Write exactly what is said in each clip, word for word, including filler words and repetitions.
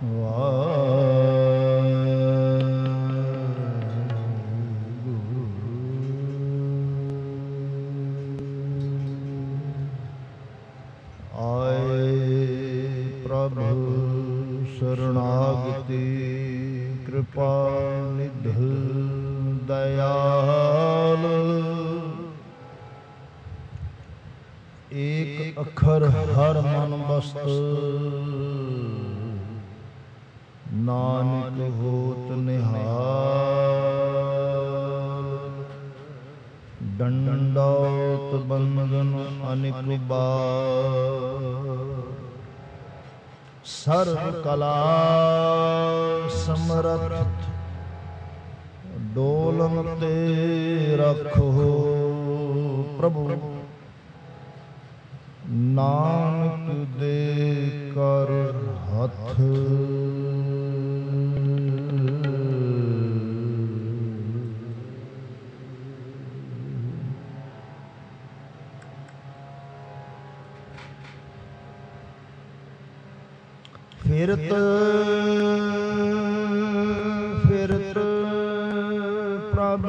शरणागति कृपा निध दयाल एक अखर हर मन बस्त नानक होत निहाल दंडौत बंधन अनिक बार सर्व कला समरथ डोलन ते रखो प्रभु नानक दे कर हथ फिरत फिरत प्रभ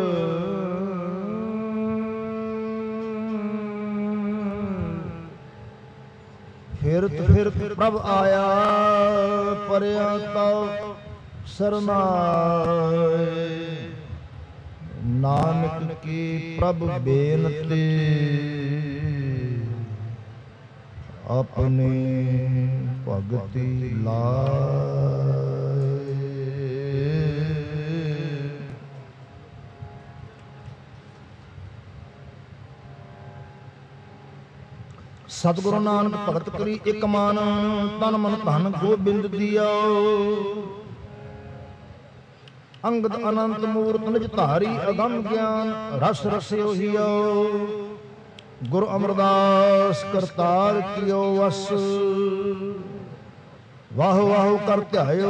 फिरत फिरत प्रभ आया परया तव सरनाए नानक की प्रभ बेनती अपने भगति लाए। सतगुरु नानक भगत करी एक मान तन मन धन गोबिंद दिया अंगद अनंत मूर्त निज धारी अगम ज्ञान रस रस्यो हियो गुरु अमरदास करतार कियो वस वाह वाह कर ध्यायो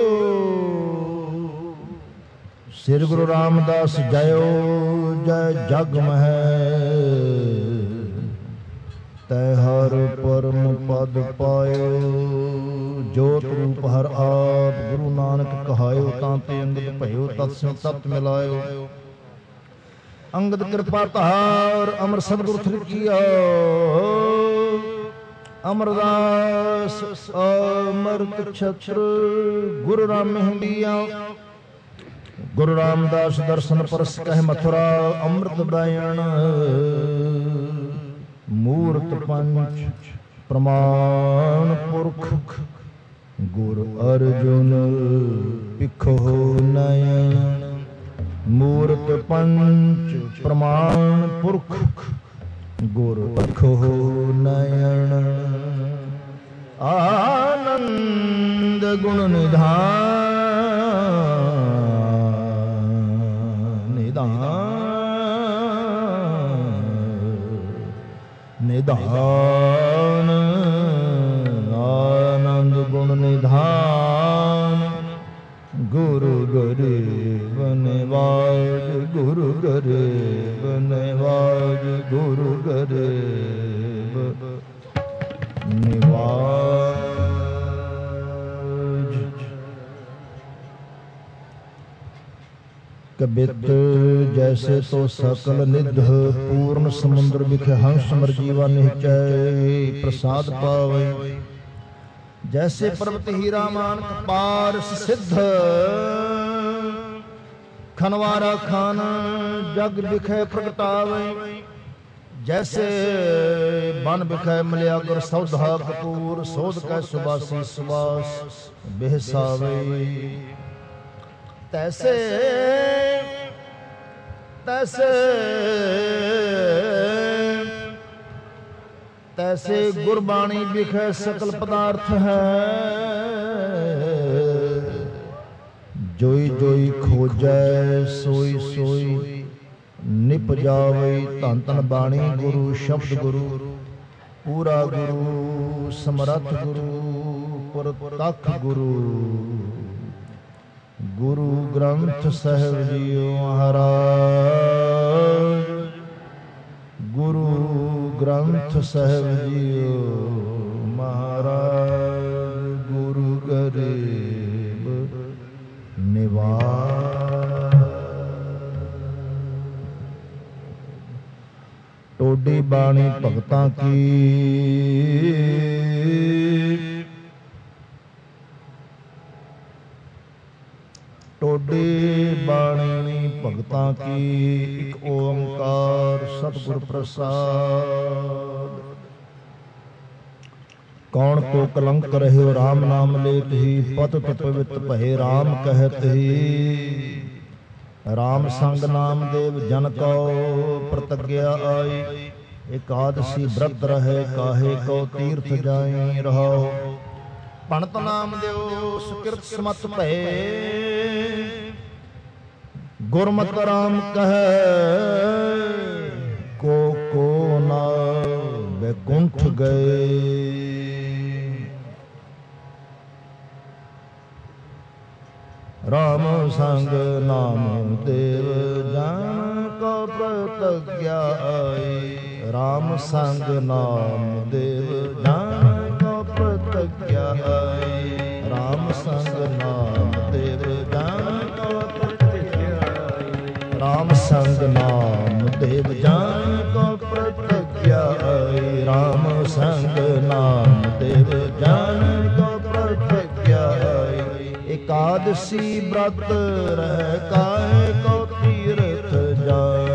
सिर गुरु रामदास जयो जय जग मह तै हर परम पद पायो जोत रूप हर आप गुरु नानक कहायो तांते अंगद भयो तत्स्यों तत् मिलायो अंगद कृपा तार अमर सतगुरु थिर किया अमरदास अमृत छत्र गुरु राम हिंदिया गुरु रामदास दर्शन परस कह मथुरा अमृत बयान मूर्त पंच प्रमाण पुरख गुरु अर्जुन पिखो नयन मूर्त पंच प्रमाण पुरख गुरु पिखो नयन आनंद गुण निधान निधान निधान आनंद गुण निधान गुरु गरीब निवाज गुरु गरीब निवाज गुरु गरीब निवाज कबित जैसे तो सकल निध पूर्ण समुद्र बिखे हंस मर जीवा निश्चय प्रसाद पावे जैसे पर्वत हीरा मान पार सिद्ध खनवारा खान जग बिखे प्रगटावे जैसे बन बिखे मिलिया गुर सौधा कपूर सोध कै सुबासी सुबास बेहसावे तैसे तैसे तैसे गुरबाणी बिखे सकल पदार्थ है जोई जोई खोजै सोई सोई निप जावे धन धन बाणी गुरु शब्द गुरु पूरा गुरु समरथ गुरु पुरतख गुरु गुरु ग्रंथ साहिब जीओ महाराज गुरु ग्रंथ साहिब जीओ महाराज गुरु करे ਦੇਵ ਨਿਵਾਸ। ਟੋਡੀ ਬਾਣੀ ਭਗਤਾਂ ਕੀ ਟੋਡੀ ਬਾਣੀ ਭਗਤਾਂ ਕੀ ਇੱਕ ਓੰਕਾਰ ਸਤਿਗੁਰ ਪ੍ਰਸਾਦ। ਕੌਣ ਕੋ ਕਲੰਕ ਰਹਿਓ ਰਾਮ ਨਾਮ ਲੇਤ ਹੀ ਪਤਿਤ ਪਵਿੱਤ ਭਏ ਰਾਮ ਕਹਿਤ ਹੀ। ਰਾਮ ਸੰਗ ਨਾਮ ਦੇਵ ਜਨ ਕੋ ਪ੍ਰਤਗਿਆ ਆਈ। ਇਕਾਦਸੀ ਬ੍ਰਤ ਰਹੇ ਕਾਹੇ ਕੋ ਤੀਰਥ ਜਾਈ ਰਹਾਓ। ਪੰਡਤ ਨਾਮ ਦਿਓ ਸੁਕਿਰਤ ਸਮਤ ਭਏ। ਗੁਰਮਤਿ ਰਾਮ ਕਹੈ ਕੋ ਕੋ ਨਾ ਬੈਕੁੰਠ ਗਏ। ਰਾਮ ਸੰਗ ਨਾਮ ਦੇਵ ਜਨ ਕੋ ਪ੍ਰਤਗਿਆ ਆਈ। ਰਾਮ ਸੰਗ ਨਾਮ ਦੇਵ ਜਨ ਕੋ ਪ੍ਰਤਗਿਆ ਆਈ। ਰਾਮ ਸੰਗ ਨਾਮ ਦੇਵ ਜਨ ਕੋ ਪ੍ਰਤਗਿਆ ਆਈ। ਰਾਮ ਸੰਗ ਨਾਮ ਦੇਵ ਜਨ ਕੋ ਪ੍ਰਤਗਿਆ ਆਈ। ਰਾਮ ਸੰਗ ਨਾਮ ਦੇਵ ਜਨ ਕੋ ਪ੍ਰਤਗਿਆ ਆਈ। ਇਕਾਦਸੀ ਬ੍ਰਤ ਰਹਿ ਕਾਹੇ ਕੋ ਤੀਰਥ ਜਾਏ।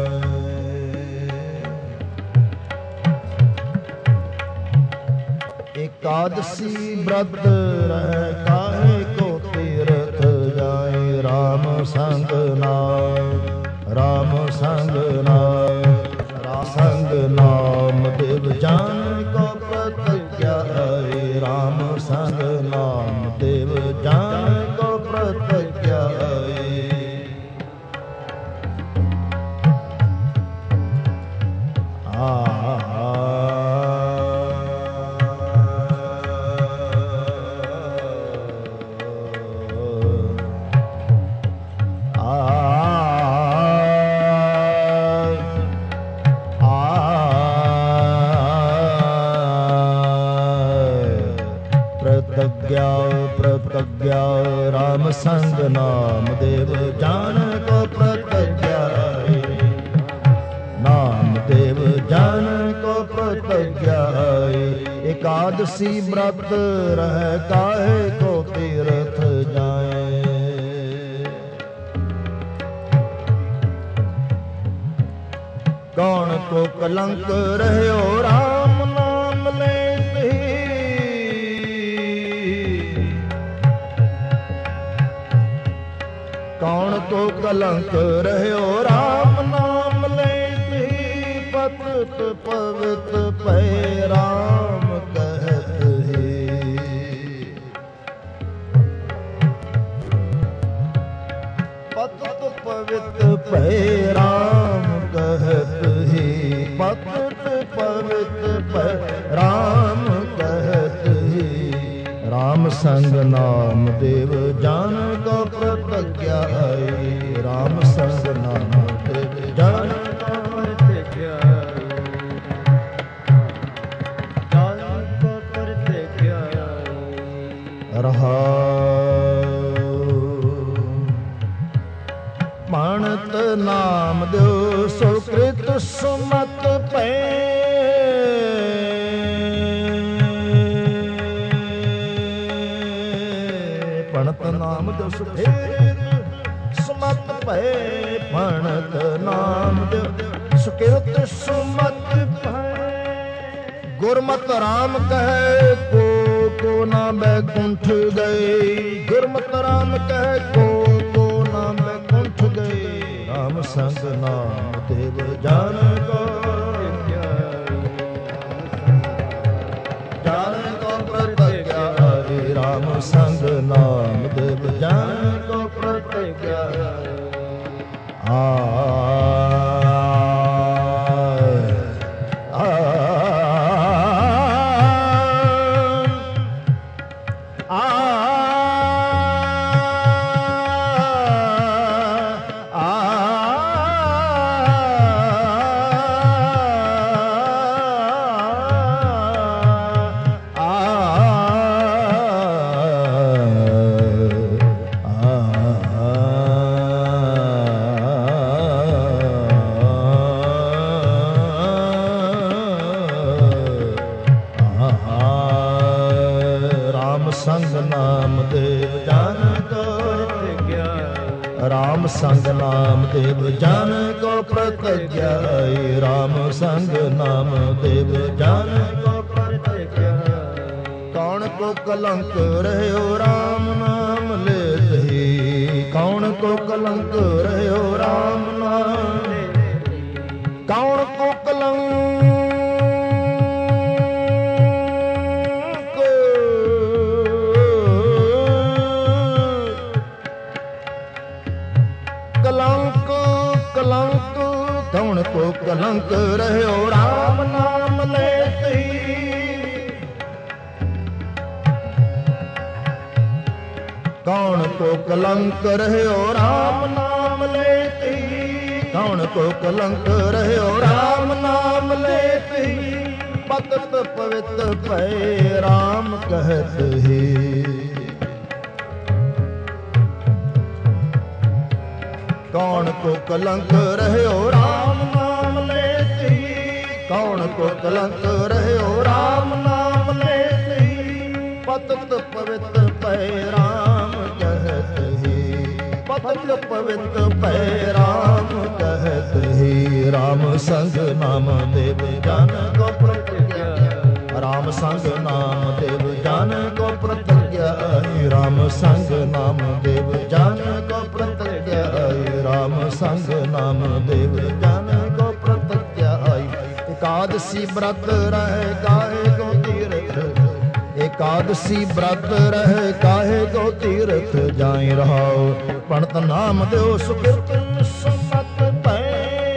ਇਕਾਦਸੀ ਬ੍ਰਤ ਰਹਿ ਕਾਹੇ ਕੋ ਤੀਰਥ ਜਾਏ। ਰਾਮ ਸੰਗ ਨਾਮ ਰਾਮ ਸੰਗ ਨਾਮ ਰਾਮ ਸੰਗ ਨਾਮ ਦੇਵ ਜਨ ਕੋ ਪ੍ਰਤਗਿਆ ਆਈ। ਰਾਮ ਸੰਗ ਨਾਮ ਦੇਵ ਜਨ ਕੋ ਪ੍ਰਤਗਿਆ ਆਈ। ਪ੍ਰਤਗਿਆ ਪ੍ਰਤਗਿਆ ਰਾਮ ਸੰਗ ਨਾਮ ਦੇਵ ਜਨ ਕੋ ਪ੍ਰਤਗਿਆ ਆਈ। ਨਾਮ ਦੇਵ ਜਨ ਕੋ ਪ੍ਰਤਗਿਆ ਆਈ। ਇਕਾਦਸੀ ਬ੍ਰਤ ਰਹਿ ਕਾਹੇ ਕੋ ਤੀਰਥ ਜਾਏ। ਕੌਣ ਕੋ ਕਲੰਕ ਰਹਿਓ ਰਾਮ ਨਾਮ ਲੈਤ ਹੀ। ਕੌਣ ਕੋ ਕਲੰਕ ਰਹਿਓ ਰਾਮ ਨਾਮ ਲੈਤ ਹੀ। ਪਤਿਤ ਪਵਿੱਤ ਭਏ ਰਾਮ ਕਹਿਤ ਹੀ। ਪਤਿਤ ਪਵਿੱਤ ਭਏ ਰਾਮ ਕਹਿਤ ਹੀ। ਪਤਿਤ ਪਵਿੱਤ ਭਏ ਰਾਮ ਕਹਿਤ ਹੀ। ਰਾਮ ਸੰਗ ਨਾਮ ਦੇਵ ਜਨ ਕੋ ਪ੍ਰਤਗਿਆ ਆਈ। ਰਾਮ ਸੰਗ ਨਾਮ ਦੇਵ ਜਨ ਕੋ ਪ੍ਰਤਗਿਆ ਆਈ। ਜਨ ਕੋ ਪ੍ਰਤਗਿਆ ਆਈ। ਰਹਾਉ ਪੰਡਤ ਨਾਮ ਦਿਓ ਸੁਕ੍ਰਿਤ ਸੁਮਤ ਭਏ। ਪੰਡਤ ਨਾਮ ਦਿਓ ਸੁਕ੍ਰਿਤ ਸੁਮਤ ਭਏ। ਪੰਡਤ ਨਾਮ ਦਿਓ ਸੁਕ੍ਰਿਤ ਸੁਮਤ ਭਏ। ਗੁਰਮਤਿ ਰਾਮ ਕਹੈ ਕੋ ਕੋ ਨਾ ਬੈਕੁੰਠ ਗਏ। ਗੁਰਮਤਿ ਰਾਮ ਕਹੈ ਕੋ ਕੋ ਨਾ ਬੈਕੁੰਠ ਗਏ। ਰਾਮ ਸੰਗ ਨਾਮ ਦੇਵ ਜਨ ਕੋ ਜਨ ਕੋ ਪ੍ਰਤਗਿਆ ਆਈ। ਰਾਮ ਸੰਗ ਨਾਮ ਦੇਵ ਜਨ ਕੋ ਪ੍ਰਤਗਿਆ ਆਈ। राम संग नाम देव जन को प्रत्यज्ञा राम संग नाम देव जन को प्रत्यज्ञा। कौन को कलंक रहो राम नाम लेत ही, कौन को कलंक रहो राम नाम, कौन को कलंक कलंक कलंक कौन को कलंक रहो राम नाम लेत ही। कौन को कलंक रहो राम नाम लेत ही, कौन को कलंक रहो राम नाम लेत ही। पतत पवित्र भय राम कहत ही, कौन को कलंक रहो राम नाम लेत ही, कौन को कलंक रहो राम नाम लेत ही। पतत पवित्र भय राम कहत ही, पतत पवित्र भय राम कहत ही। राम संग नाम देव जन को प्रत्यज्ञा, राम संग नाम देव जन को प्रत्यज्ञा। राम संग नाम देव जन को प्रत्यज्ञा, राम संग नाम देव जन को प्रत्यज्ञा। एकादशी व्रत रहे काहे को तीर्थ, एकादशी व्रत रहे काहे को तीर्थ। जाई रहाओ पढ़त नाम देव सुकृत सुमत भय,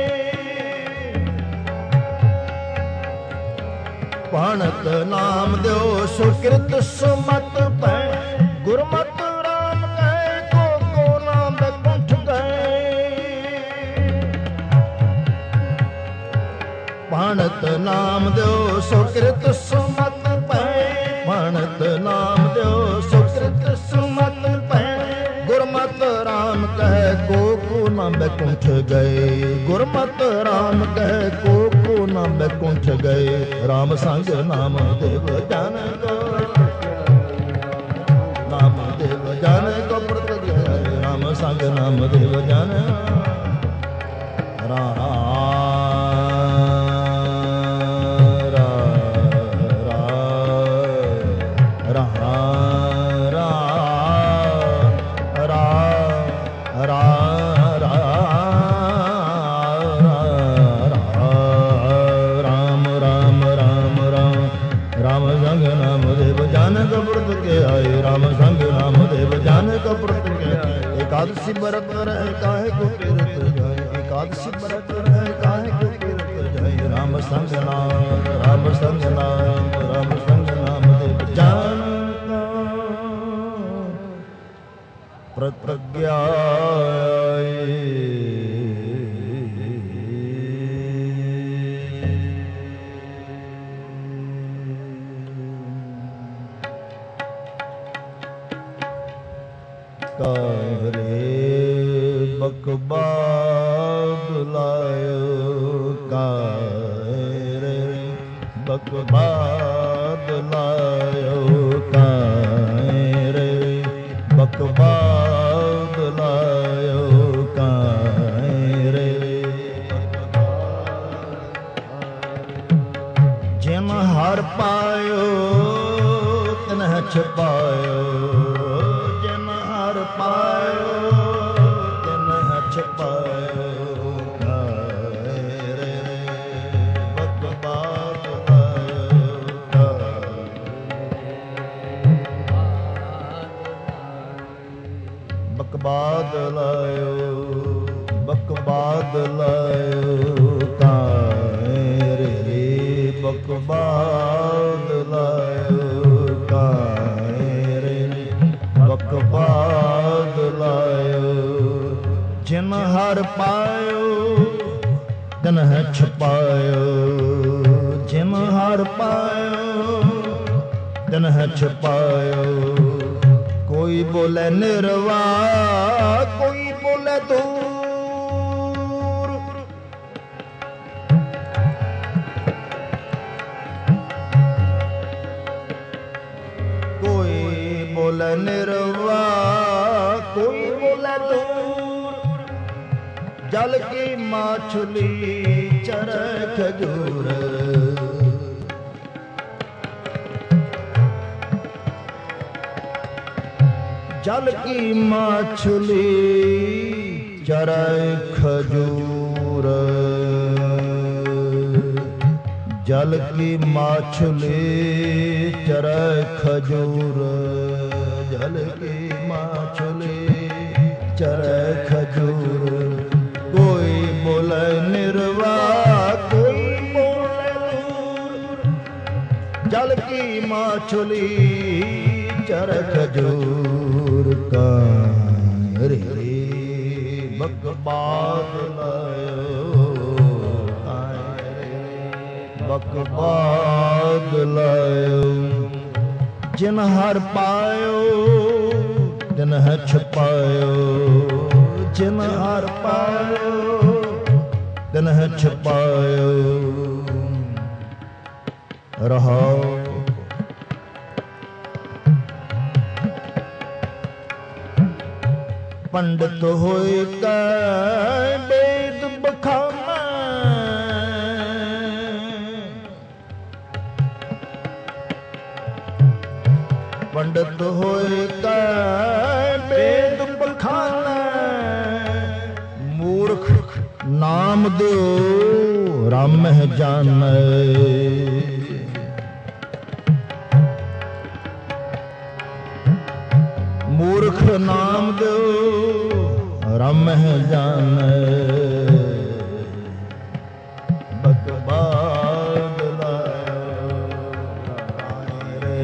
पढ़त नाम देव सुकृत सुमत भय। गुरमत राम कहे को को नाम बैकुंठ गए, पढ़त नाम देव सुकृत सुमत भय, पढ़त नाम देव सुकृत सुमत भय। गुरमत राम कहे को को नाम बैकुंठ गए, गुरमत राम कहे को को नाम बैकुंठ गए। राम संग नाम देव जन को, नाम देव जन को प्रत्यज्ञा। राम संग नाम देव जन राम एकादशी व्रत रहे काहे को तीर्थ जाए, एकादशी व्रत रहे काहे को तीर्थ जाए। राम संग नाम, राम संग नाम, राम संग नाम देव जन प्रत्यज्ञा। कारे बकबाद लायो, कारे बकबाद लायो, कारे बकबाद लायो, कारे जिन हर पायो तिन्ह छिपायो, पायो तिन्ह छिपायो। कारे बकबाद लायो, बकबाद लायो, बकबाद लायो। कारे बकबाद लायो, कारे बकबाद लायो। जिन हर पायो तिन्ह छिपायो, जिन हर पायो तिन्ह छिपायो। कोई बोले निर्वाह, कोई बोले दूर, कोई बोले निर्वाह, कोई बोले दूर। ਜਲ ਕੀ ਮਾਛੁਲੀ ਚਰੈ ਖਜੂਰ। ਜਲ ਕੀ ਮਾਛੁਲੀ ਚਰੈ ਖਜੂਰ। ਜਲ ਕੀ ਮਾਛੁਲੀ ਚਰੈ ਖਜੂਰ। ਜਲ ਕੀ ਮਾਛੁਲੀ ਚਰੈ ਖਜੂਰ। ਕੋਈ ਬੋਲੇ ਨਿਰਵਾਹ ਕੋਈ ਬੋਲੇ ਦੂਰ। ਜਲ ਕੀ ਮਾਛੁਲੀ ਚਰੈ ਖਜੂਰ। ਕਾਇ ਰੇ ਬਕਬਾਦ ਲਾਇਓ। ਕਾਇ ਰੇ ਬਕਬਾਦ ਲਾਇਓ। ਜਿਨ ਹਰ ਪਾਇਓ ਤਿਨ ਹੈ ਛਪਾਇਓ। ਜਿਨ ਹਰ ਪਾਇਓ ਤਿਨ ਹੈ ਛਪਾਇਓ। ਰਹਾਉ ਪੰਡਤ ਹੋਏ ਕੈ ਵੇਦ ਬਖਾਨਾ। ਪੰਡਤ ਹੋਏ ਕੈ ਵੇਦ ਬਖਾਨਾ। ਮੂਰਖ ਨਾਮ ਦਿਓ ਰਾਮਹਿ ਜਾਣੈ। ਮੂਰਖ ਨਾਮ ਦਿਓ ਰਾਮਹਿ ਜਾਣੈ। ਬਕਬਾਦ ਲਾਇਓ। ਕਾਇ ਰੇ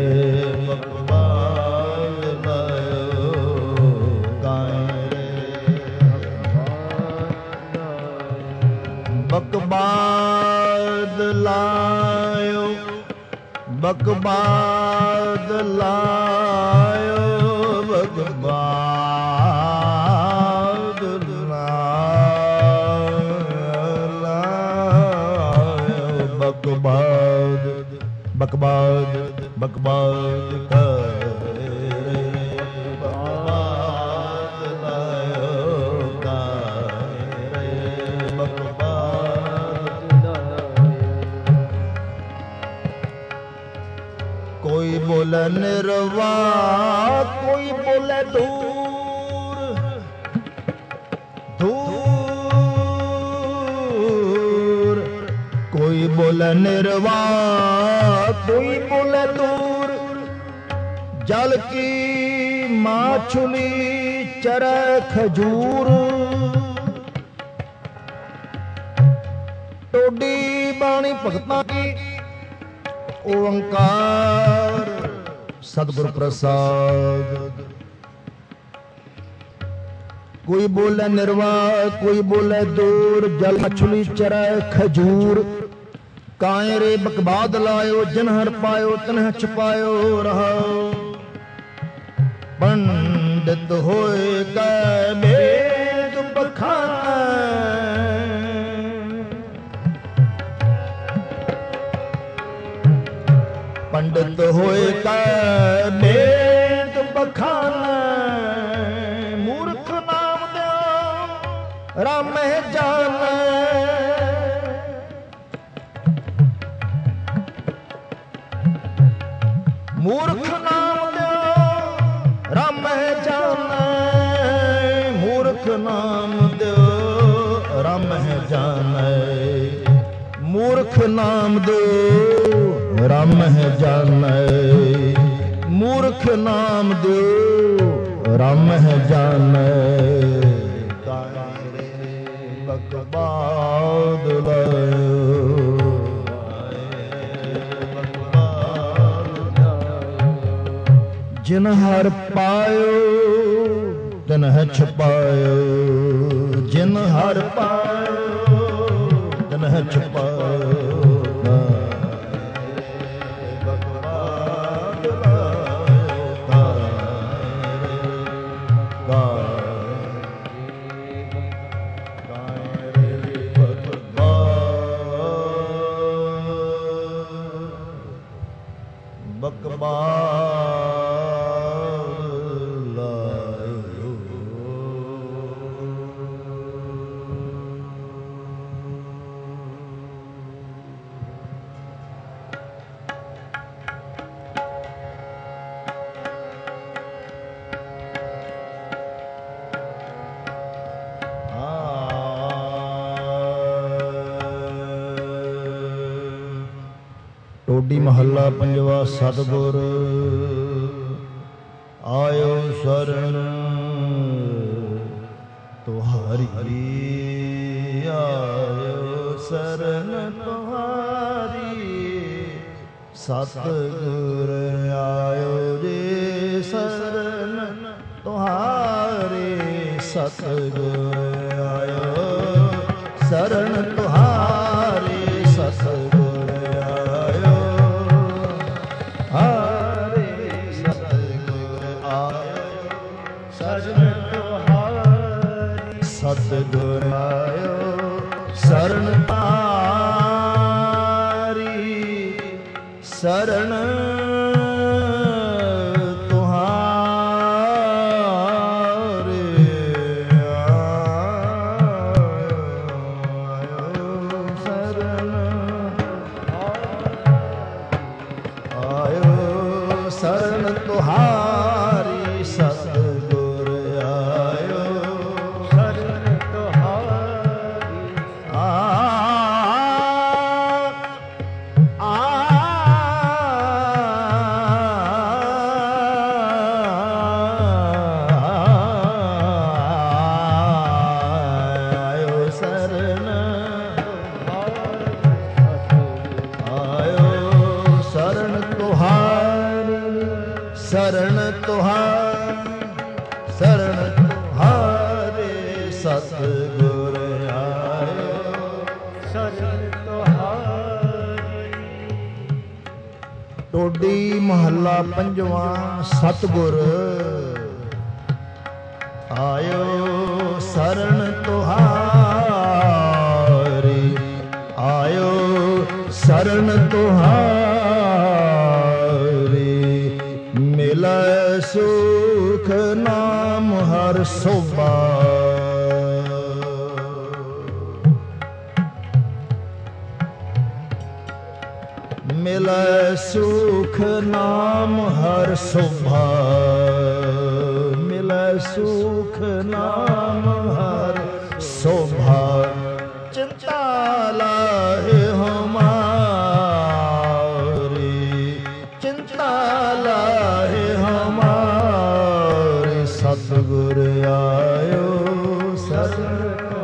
ਬਕਬਾਦ ਲਾਇਓ। ਕਾਇ ਰੇ ਬਕਬਾਦ ਲਾਇਓ। ਬਕਬਾਦ ਲਾਇਓ। ਬਕਬਾਦ ਲਾਇਓ। ਬਕਬਾਦ ਬਕਬਾਦ ਬਕਬਾਦ ਕਰੇ। ਬਕਬਾਦ ਲਾਇਓ। ਕਰੇ ਬਕਬਾਦ। ਕੋਈ ਬੋਲੇ ਨਿਰਵਾਹ ਕੋਈ ਬੋਲੇ ਦੂਰ। ਦੂਰ ਕੋਈ ਬੋਲੇ ਨਿਰਵਾਹ ਕੋਈ ਬੋਲੇ ਦੂਰ। ਜਲ ਕੀ ਮਾਛੁਲੀ ਚਰੈ ਖਜੂਰ। ਟੋਡੀ ਬਾਣੀ ਭਗਤਾਂ ਕੀ ਓੰਕਾਰ ਸਤਿਗੁਰ ਪ੍ਰਸਾਦ। ਕੋਈ ਬੋਲੇ ਨਿਰਵਾਹ ਕੋਈ ਬੋਲੇ ਦੂਰ। ਜਲ ਮਛਲੀ ਚਰੈ ਖਜੂਰ। ਕਾਇ ਰੇ ਬਕਬਾਦ ਲਾਇਓ। ਜਿਨ ਹਰ ਪਾਇਓ ਤਿਨ ਛਪਾਇਓ। ਰਹਾਉ ਪੰਡਿਤ ਹੋਏ ਕੈ ਵੇਦ ਬਖਾਨਾ। ਪੰਡਿਤ ਹੋਏ ਕੈ ਵੇਦ ਬਖਾਨਾ। ਮੂਰਖ ਨਾਮ ਦਿਓ ਰਾਮਹਿ ਜਾਣੈ। ਮੂਰਖ ਨਾਮ ਦਿਓ ਰਾਮਹਿ ਜਾਣੈ। ਮੂਰਖ ਨਾਮ ਦਿਓ ਰਾਮਹਿ ਜਾਣੈ। ਮੂਰਖ ਨਾਮ ਦਿਓ ਰਾਮਹਿ ਜਾਣੈ। ਮੂਰਖ ਨਾਮ ਦਿਓ ਰਾਮਹਿ ਜਾਣੈ। ਕਾਇ ਰੇ ਬਕਬਾਦ ਲਾਇਓ। ਜਿਨ ਹਰ ਪਾਇਓ ਤਿਨ ਹੈ ਛਪਾਇਓ। ਜਿਨ ਹਰ ਪਾਇਓ ਤਿਨ ਹੈ ਛਪਾਇਓ। ਬਕਬਾਦ ਲਾਇਓ। ਟੋਡੀ ਮਹੱਲਾ ਪੰਜਵਾ। ਸਤਿਗੁਰ ਆਇਓ ਸ਼ਰਨ ਤੁਹਾਰੀ, ਆਇਓ ਸ਼ਰਨ ਤੁਹਾਰੀ। ਸਤਿਗੁਰ ਆਇਓ ਜੀ ਸ਼ਰਨ ਤੁਹਾਰੀ। ਸਤਿਗੁਰ ਆਇਓ ਸ਼ਰਨ ਤੁਹਾਰੀ। ਸਤਿਗੁਰ ਆਇਓ ਹਾਰੇ। ਸਤਿਗੁਰ ਆਇਓ ਸ਼ਰਨ ਤੁਹਾਰੀ। ਸਤਿਗੁਰ ਆਇਓ ਸ਼ਰਨ ਤੁਹਾਰੀ। ਸ਼ਰਨ ਸ਼ਰਨ ਤੁਹਾਰੀ। ਸ਼ਰਨ ਤੁਹਾਰੇ। ਸਤਿਗੁਰ ਆਇਓ ਸ਼ਰਨ ਤੁਹਾਰੀ। ਟੋਡੀ ਮਹੱਲਾ ਪੰਜਵਾ। ਸਤਿਗੁਰ ਆਇਓ ਸ਼ਰਨ ਤੁਹਾਰੀ। ਆਇਓ ਸ਼ਰਨ ਤੁਹਾਰੀ। ਮਿਲੈ ਸੁਖ ਨਾਮ ਹਰ ਸੋਭਾ। ਮਿਲੈ ਸੁਖ ਨਾਮ ਹਰ ਸੋਭਾ। ਮਿਲੈ ਸੁਖ ਨਾਮ ਹਰ ਸੋਭਾ। ਚਿੰਤਾ ਲਾਹੇ ਹਮਾਰੀ। ਚਿੰਤਾ ਲਾਹੇ ਹਮਾਰੀ। ਸਤਿਗੁਰ ਆਇਓ ਸ਼ਰਨ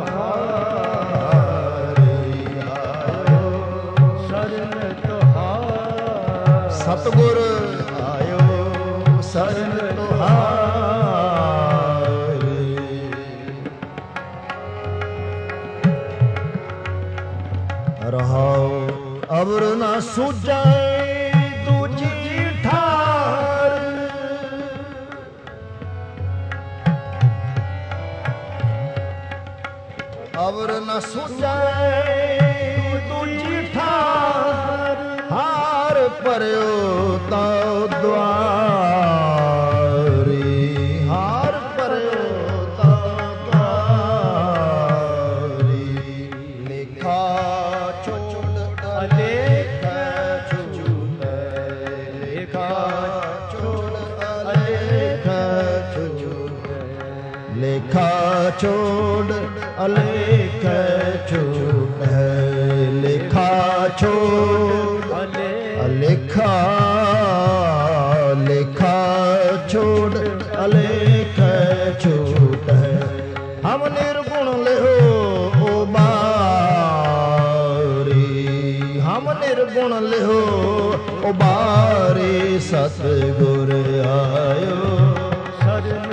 ਤੁਹਾਰੀ। ਆਇਓ ਸ਼ਰਨ ਤੁਹਾਰੀ। ਸਤਿਗੁਰ ਆਇਓ ਸ਼ਰਨ ਤੁਹਾਰੀ। ਰਹਾਉ ਅਵਰ ਨਾ ਸੂਝੈ ਦੂਜੀ ਠਾਰ। ਅਵਰ ਨ ਸੂਝੈ ਦੂਜੀ ਠਾਰ। ਹਾਰ ਭਰਿਓ ਤਉ ਦੁਆਰੀ। ਹਾਰ ਭਰਿਓ ਤਉ ਦੁਆਰੀ। ਲੇਖਾ ਛੋੜ ਅਲੇਖ ਛੂਟੈ। ਲੇਖਾ ਛੋੜ ਅਲੇਖ ਛੂਟੈ। ਲੇਖਾ ਛੋੜ ਅਲੇਖ ਛੂਟੈ। ਲੇਖਾ ਛੋੜ ਅਲੇਖਾ। ਲੇਖਾ ਛੋੜ ਅਲੇਖ ਛੂਟੈ। ਹਮ ਨਿਰਗੁਣ ਲਿਓ ਉਬਾਰੀ। ਹਮ ਨਿਰਗੁਣ ਲਿਓ ਉਬਾਰੀ। ਸਤਿਗੁਰ ਆਇਓ ਸ਼ਰਨ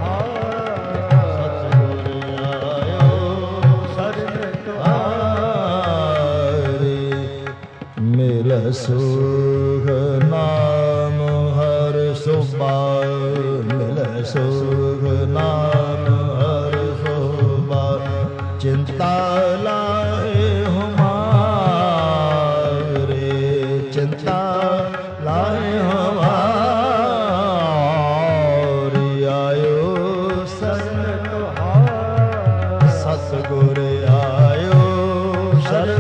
ਮਿਲੈ ਸੁਖ ਨਾਮ ਹਰ ਸੋਭਾ। ਮਿਲੈ ਸੁਖ ਨਾਮ ਹਰ ਸੋਭਾ। ਚਿੰਤਾ ਲਾਹੇ ਹਮਾਰੇ। ਚਿੰਤਾ ਲਾਹੇ ਹਮਾਰੀ। ਆਇਓ ਸ਼ਰਨ ਤੁਹਾਰੀ। ਸਤਿਗੁਰ ਆਇਓ ਸ਼ਰਨ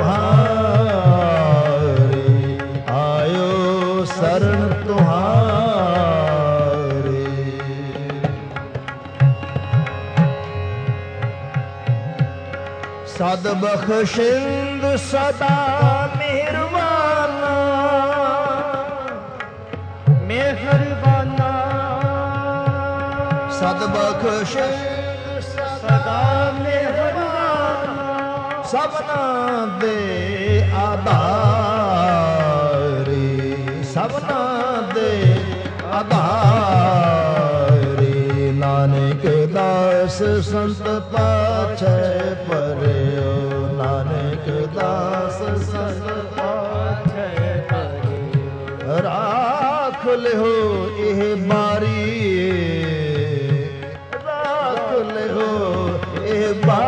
ਤੁਹਾਰੀ। ਆਇਓ ਸ਼ਰਨ ਤੁਹਾਰੀ। ਸਦ ਬਖਸ਼ਿੰਦ ਸਦਾ ਮਿਹਰਬਾਨਾ। ਬਖਸ਼ ਸਦਾ ਮਿਹਰਬਾਨ ਸਭਨਾ ਦੇ ਆਧਾਰੀ ਸਭਨਾ ਦੇ ਆਧਾਰੀ ਨਾਨਕ ਦਾਸ ਸੰਤ ਪਾਛੈ ਪਰਿਓ ਨਾਨਕ ਦਾਸ ਸੰਤ ਪਾਛੈ ਪਰਿਓ ਰਾਖ ਲਿਓ ਇਹ ਬਾਰੀ ਰਾਖ ਲਿਓ ਇਹ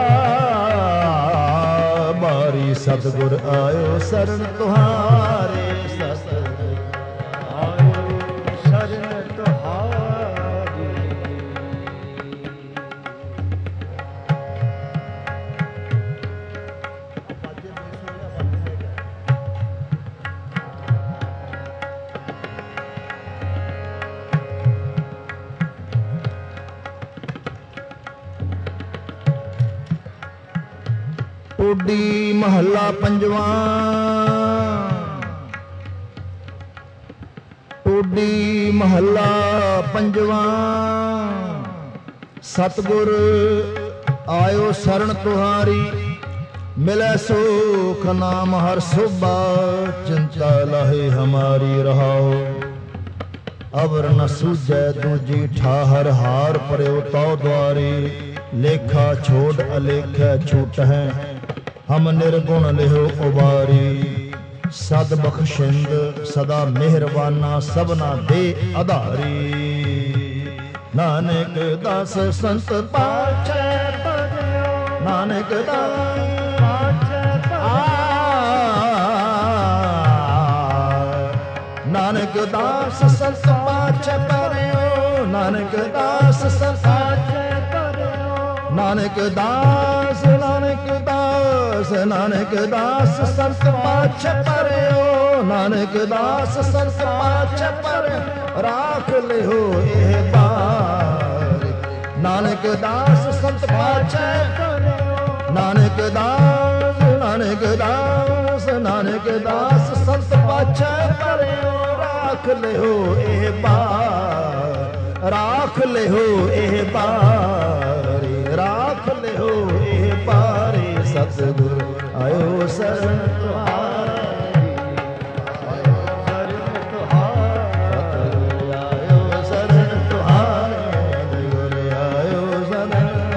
ਬਾਰੀ ਸਤਿਗੁਰ ਆਇਓ ਸ਼ਰਨ ਤੁਹਾਰੇ ਸਤਿਗੁਰ ਆਇਓ ਸ਼ਰਨ ਤੁਹਾਰੀ ਟੋਡੀ ਮਹੱਲਾ ਪੰਜਵਾਂ ਟੋਡੀ ਮਹੱਲਾ ਪੰਜਵਾਂ ਸਤਿਗੁਰ ਆਇਓ ਸ਼ਰਨ ਤੁਹਾਰੀ ਮਿਲੈ ਸੁਖ ਨਾਮ ਹਰ ਸੋਭਾ ਚਿੰਤਾ ਲਾਹੇ ਹਮਾਰੀ ਰਹਾਓ ਅਵਰ ਨ ਸੂਝੈ ਦੂਜੀ ਠਾਹਰ ਹਾਰ ਪਰਿਓ ਤਉ ਦੁਆਰੇ ਲੇਖਾ ਛੋੜ ਅਲੇਖਾ ਛੂਟ ਹੈ ਹਮ ਨਿਰਗੁਣ ਲਿਓ ਉਬਾਰੀ ਸਦ ਬਖਸ਼ਿੰਦ ਸਦਾ ਮਿਹਰਬਾਨਾ ਸਭਨਾ ਦੇ ਆਧਾਰੀ ਨਾਨਕ ਦਾਸ ਸੰਤ ਪਾਛੈ ਪਰਿਓ ਨਾਨਕ ਦਾਸ ਪਾਛੈ ਨਾਨਕ ਦਾਸ ਸੰਤ ਪਾਛੈ ਪਰਿਓ ਨਾਨਕ ਦਾਸ ਸੰਤ ਪਾਛੈ ਪਰਿਓ ਨਾਨਕ ਦਾਸ ਨਾਨਕ ਦਾਸ ਨਾਨਕ ਦਾਸ ਸੰਤ ਪਾਛੈ ਪਰਿਓ ਨਾਨਕ ਦਾਸ ਸੰਤ ਪਾਛੈ ਪਰਿਓ ਰਾਖ ਲਿਓ ਇਹ ਬਾਰੀ ਨਾਨਕ ਦਾਸ ਸੰਤ ਪਾਛੈ ਪਰਿਓ ਨਾਨਕ ਦਾਸ ਨਾਨਕ ਦਾਸ ਨਾਨਕ ਦਾਸ ਸੰਤ ਪਾਛੈ ਪਰਿਓ ਰਾਖ ਲਿਓ ਇਹ ਬਾਰੀ ਰਾਖ ਲਿਓ ਇਹ ਬਾਰੀ ਰਾਖ ਲਿਓ ਇਹ ਬਾਰੀ ਸਤਿਗੁਰ ਆਇਓ ਸ਼ਰਨ ਤੁਹਾਰੀ ਆਇਓ ਸ਼ਰਨ ਤੁਹਾਰੀ ਆਇਓ ਸ਼ਰਨ ਤੁਹਾਰੀ ਸਤਿਗੁਰ ਆਇਓ ਸ਼ਰਨ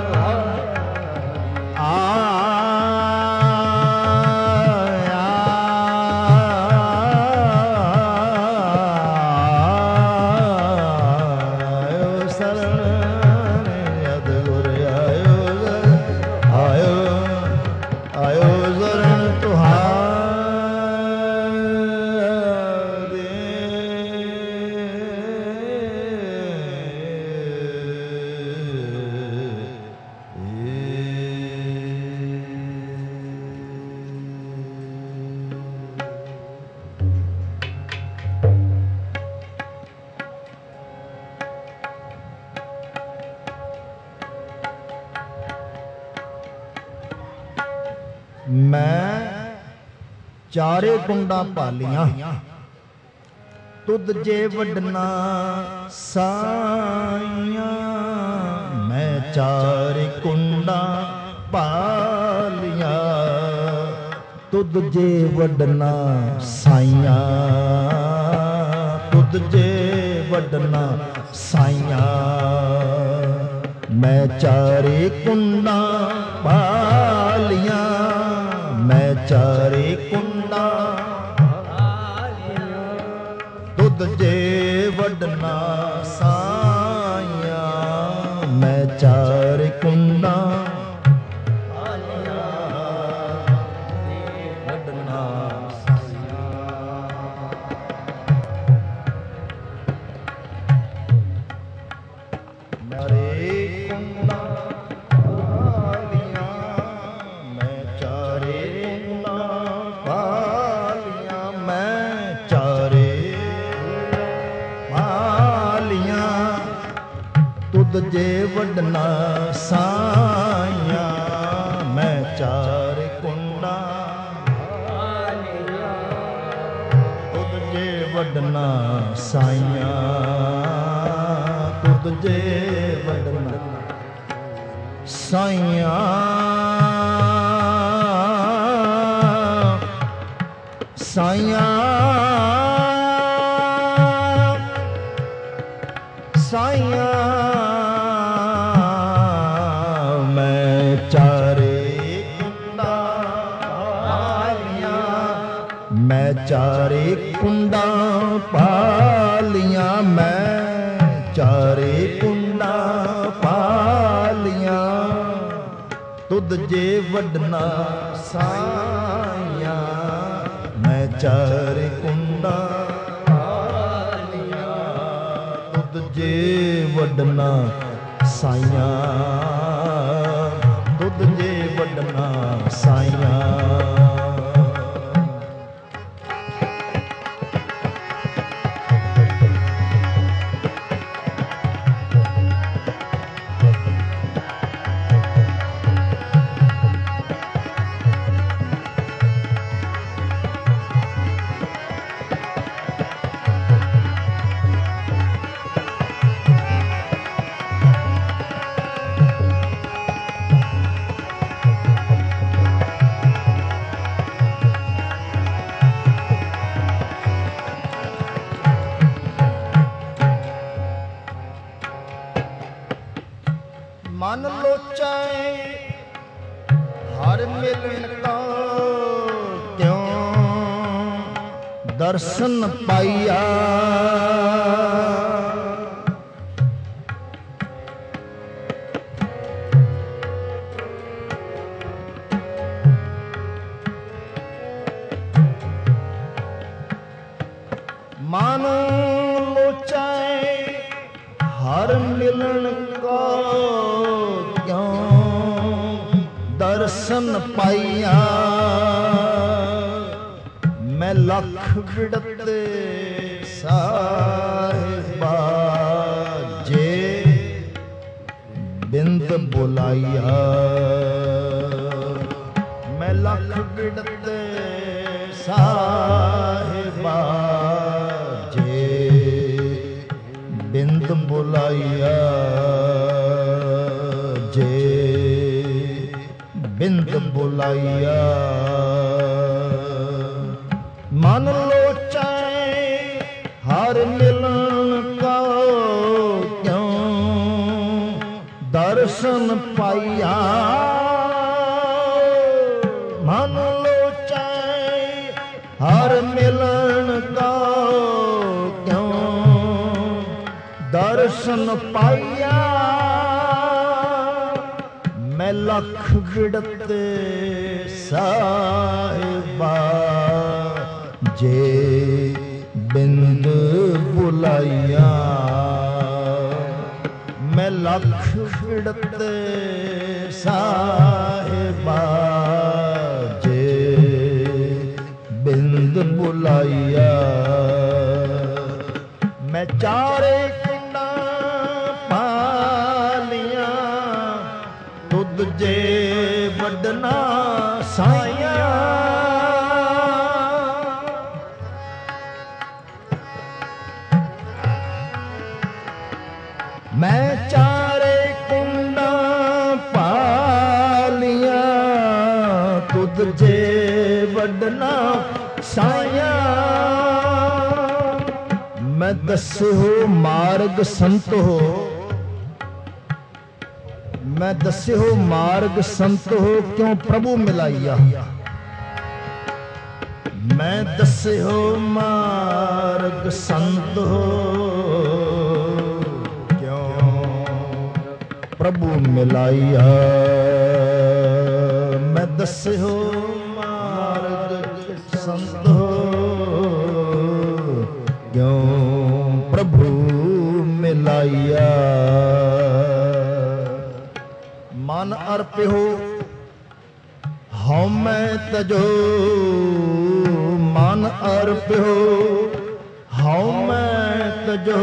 ਮੈਂ ਚਾਰੇ ਕੁੰਡਾਂ ਭਾਲੀਆਂ ਤੁਧ ਜੇ ਵੱਡਨਾ ਸਾਈਆਂ ਮੈਂ ਚਾਰੇ ਕੁੰਡਾਂ ਭਾਲੀਆਂ ਤੁਧ ਜੇ ਵੱਡਨਾ ਸਾਈਆਂ ਤੁਧ ਜੇ ਵੱਡਨਾ ਸਾਈਆਂ ਮੈਂ ਚਾਰੇ ਕੁੰਡਾਂ ਭਾਲੀਆਂ ਮੈਂ ਚਾਰੇ ਕੁੰਡਾਂ ਭਾਲੀਆਂ ਤੁਧ ਜੇ ਵੱਡਨਾ ਸਾਈਆਂ ਮੈਂ ਚਾਰੇ ਕੁੰਡਾਂ ਭਾਲੀਆਂ ਵੱਡਨਾ ਸਾਈਆਂ ਮੇਰੇ ਕੁੰਡਾਂ ਭਾਲੀਆਂ ਮੈਂ ਚਾਰੇ ਭਾਲੀਆਂ ਮੈਂ ਚਾਰੇ ਭਾਲੀਆਂ ਤੁਧ ਜੇ ਵੱਡਨਾ ਸਾਈਆਂ ਮੈਂ ਚਾਰੇ ਕੁੰਡਾਂ ਭਾਲੀਆਂ ਤੁਧ ਜੇ ਵੱਡਨਾ ਸਾਈਆਂ ਤੁਧ ਜੇ ਵੱਡਨਾ ਸਾਈਆਂ ਸਾਈਆਂ ਸਾਈਆਂ ਮੈਂ ਚਾਰੇ ਕੁੰਡਾਂ ਪਾਲੀਆਂ ਮੈਂ ਚਾਰੇ ਕੁੰਡਾਂ ਪਾਲੀਆਂ ਮੈਂ ਚਾਰੇ ਕੁੰਡਾਂ ਪਾਲੀਆਂ ਤੁਧ ਜੇ ਵੱਡਨਾ ਸਾਈਆਂ ਮੈਂ ਚਾਰੇ ਕੁੰਡਾਂ ਪਾਲੀਆਂ ਤੁਧ ਜੇ ਵੱਡਨਾ ਸਾਈਆਂ ਤੁਧ ਜੇ ਵੱਡਨਾ ਸਾਈਆਂ ਮਨ ਲੋਚਾਏ ਹਰ ਮਿਲਣ ਕਾ ਕਿਉਂ ਦਰਸ਼ਨ ਪਾਈਆ ਮਨ ਲੋਚਾਏ ਹਰ ਮਿਲਣ ਕਾ ਦਰਸ਼ਨ ਪਾਈਆ ਮੈਂ ਲੱਖ ਵਿੜਤੇ ਸਾਹਿਬਾ ਜੇ ਬਿੰਦ ਬੁਲਾਈਆ ਮੈਂ ਲੱਖ ਵਿੜਤੇ ਸਾਹਿਬਾ ਜੇ ਬਿੰਦ ਬੁਲਾਈਆ ਜੇ ਬਿੰਦ ਬੁਲਾਈਆ ਮਨ ਲੋਚਾਏ ਹਰ ਮਿਲਣ ਕਾ ਕਿਉਂ ਦਰਸ਼ਨ ਪਾਈਆ ਮਨ ਲੋਚਾਏ ਹਰ ਮਿਲਣ ਕਾ ਕਿਉਂ ਦਰਸ਼ਨ ਪਾਈਆ ਮੈਂ ਲੱਖ ਵਿੜਤੇ ਸਾਹਿਬਾ ਜੇ ਬਿੰਦ ਬੁਲਾਈਆ ਮੈਂ ਲੱਖ ਵਿੜਤੇ ਸਾਹਿਬਾ ਜੇ ਬਿੰਦ ਬੁਲਾਈਆ ਮੈਂ ਚਾਰੇ ਜੇ ਵੱਡਨਾ ਸਾਈਆਂ ਮੈਂ ਚਾਰੇ ਕੁੰਡਾਂ ਪਾਲੀਆਂ ਤੁਧ ਜੇ ਵੱਡਨਾ ਸਾਈਆਂ ਮੈਂ ਦੱਸਿਓ ਮਾਰਗ ਸੰਤ ਹੋ ਮੈਂ ਦੱਸਿਓ ਮਾਰਗ ਸੰਤ ਹੋ ਕਿਉਂ ਪ੍ਰਭੂ ਮਿਲਾਈਆ ਮੈਂ ਦੱਸਿਓ ਮਾਰਗ ਸੰਤ ਹੋ ਕਿਉਂ ਪ੍ਰਭੂ ਮਿਲਾਈਆ ਮੈਂ ਦੱਸਿਓ ਮਾਰਗ ਸੰਤ ਹੋ ਕਿਉਂ ਪ੍ਰਭੂ ਮਿਲਾਈਆ ਮਨ ਅਰਪਿਓ ਹਉ ਮੈਂ ਤਜੋ ਮਨ ਅਰਪਿਓ ਹਉ ਮੈਂ ਤਜੋ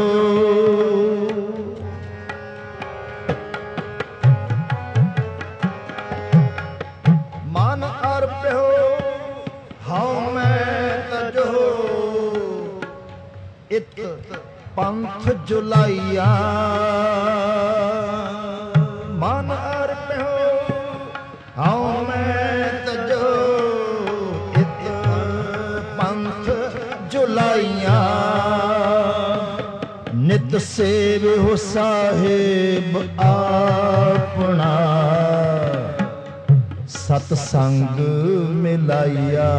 ਮਨ ਅਰਪਿਓ ਹਉ ਮੈਂ ਤਜੋ ਇਤ ਪੰਥ ਜੁਲਾਈਆ ਮਨ ਅਰਪਿਓ ਸੇਵਿਓ ਸਾਹਿਬ ਆਪਣਾ, ਸਤ ਸੰਗ ਮਿਲਾਈਆ।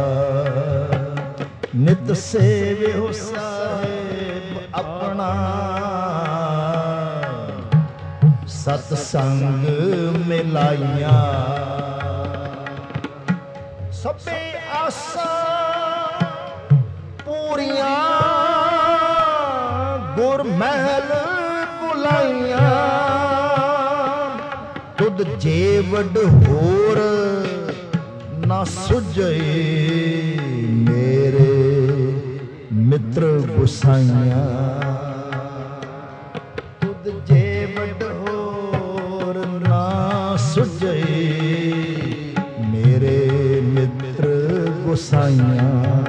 ਨਿਤ ਸੇਵਿਓ ਸਾਹਿਬ ਆਪਣਾ, ਸਤ ਸੰਗ ਮਿਲਾਈਆ। ਸਭੇ ਆਸਾਂ ਪੂਰੀਆਂ ਗੁਰ ਮਹਿਲ ਬੁਲਾਈਆਂ। ਤੁਧ ਜੇ ਵੱਡ ਹੋਰ ਨਾ ਸੁਝੇ, ਮੇਰੇ ਮਿੱਤਰ ਗੁਸਾਈਆਂ। ਤੁਧ ਜੇ ਵੱਡ ਹੋਰ ਨਾ ਸੁਝੇ, ਮੇਰੇ ਮਿੱਤਰ ਗੁਸਾਈਆਂ।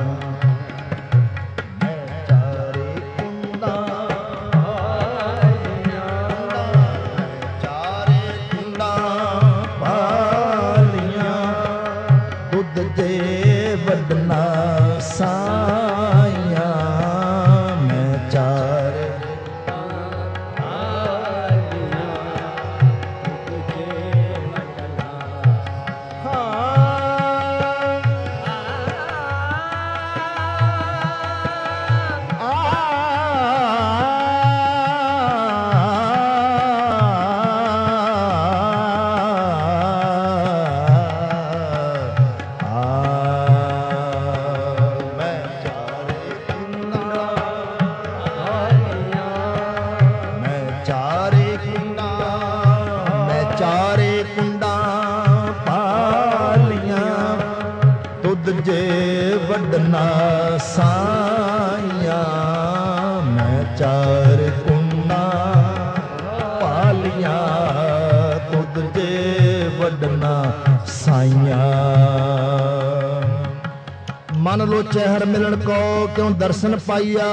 ਮਨ ਲੋਚੈ ਹਰ ਮਿਲਣ ਕੋ ਕਿਉ ਦਰਸ਼ਨ ਪਾਈਆ।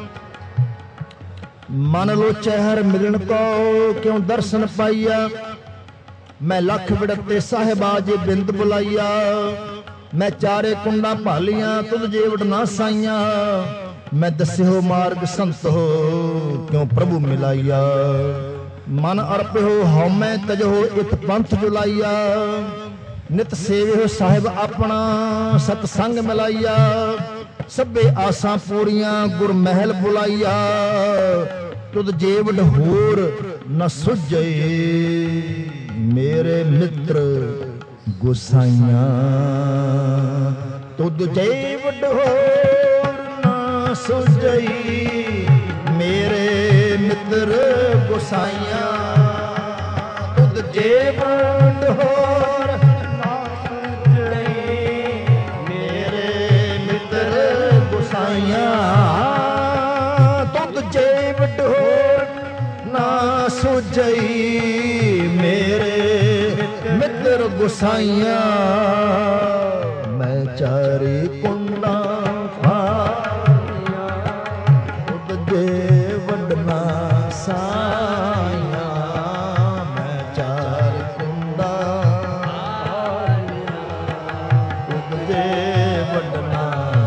ਮਨ ਲੋਚੈ ਹਰ ਮਿਲਣ ਕੋ ਕਿਉ ਦਰਸ਼ਨ ਪਾਈਆ। ਮੈਂ ਲੱਖ ਵਿੜਤੇ ਸਾਹਿਬਾ ਜੇ ਬਿੰਦ ਬੁਲਾਈਆ। ਮੈਂ ਚਾਰੇ ਕੁੰਡਾਂ ਭਾਲੀਆਂ ਤੁਧ ਜੇ ਵਡ ਨਾ ਸਾਈਆਂ। ਮੈਂ ਦੱਸਿਓ ਮਾਰਗ ਸੰਤ ਹੋ ਕਿਉ ਪ੍ਰਭੂ ਮਿਲਾਈਆ। ਮਨ ਅਰਪਿਓ ਹਉਮੈ ਤਜੋ ਇਤ ਪੰਥ ਜੁਲਾਈਆ। ਨਿਤ ਸੇਵਿਓ ਸਾਹਿਬ ਆਪਣਾ ਸਤ ਸੰਗ ਮਿਲਾਈਆ। ਸਭੇ ਆਸਾਂ ਪੂਰੀਆਂ ਗੁਰ ਮਹਿਲ ਬੁਲਾਈਆ। ਤੁਧ ਜੇ ਵਡ ਹੋਰ ਨ ਸੁਝੇ, ਮੇਰੇ ਮਿੱਤਰ ਗੁਸਾਈਆਂ। ਤੁਧ ਜੇ ਵਡ ਹੋਰ ਨ ਸੁਝੇ, ਮੇਰੇ ਮਿੱਤਰ ਗੁਸਾਈਆਂ। ਤੁਧ ਜੇ ਵਡ ਹੋਰ ਤੁਧ ਜੇ ਵਡ ਹੋਰ ਨਾ ਸੁਝਈ, ਮੇਰੇ ਮਿੱਤਰ ਗੁਸਾਈਆਂ। ਮੈਂ ਚਾਰੇ ਕੁੰਡਾਂ ਭਾਲੀਆਂ, ਤੁਧ ਜੇ ਵਡ ਨਾ ਸਾਈਆਂ। ਮੈਂ ਚਾਰੇ ਕੁੰਡਾਂ ਭਾਲੀਆਂ, ਤੁਧ ਜੇ ਵਡ ਨਾ।